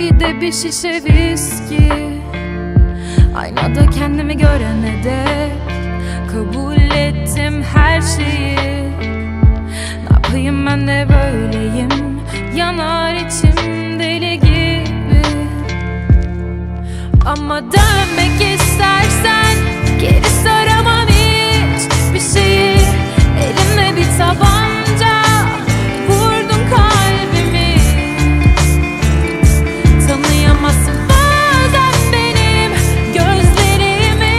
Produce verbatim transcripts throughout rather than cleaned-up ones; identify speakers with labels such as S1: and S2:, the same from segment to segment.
S1: bir de bir şişe viski. Aynada kendimi görene dek kabul ettim her şeyi. Ne yapayım, ben de böyleyim, yanar içim deli gibi. Ama dönmek istersen geri saramam hiç bir şeyi. Elimde bir tabanca vurdun kalbimi. Tanıyamazsın bazen benim gözlerimi.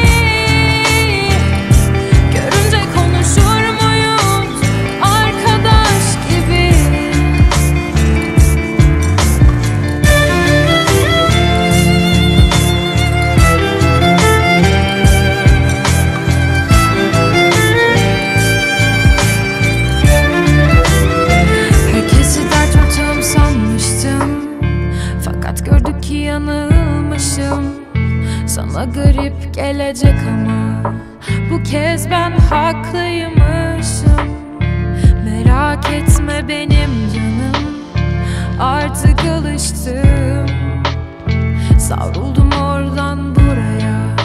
S1: Görünce konuşur muyuz arkadaş gibi? Herkesi dert ortağım sanmıştım, fakat gördük ki yanılmışım. Sana garip gelecek ama bu kez ben haklıymışım. Merak etme benim canım, artık alıştım. Savruldum oradan buraya,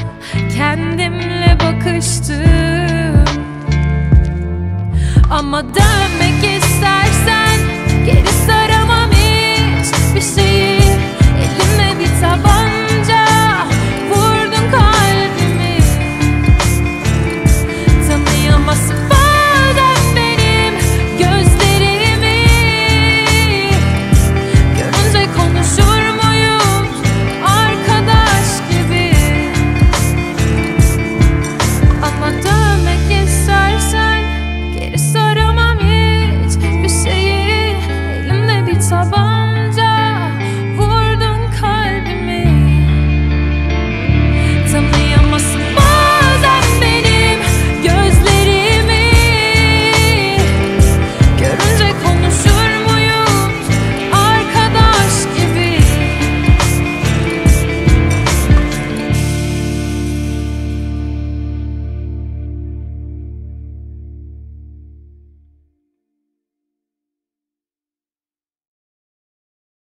S1: kendimle bakıştım. Ama dönmek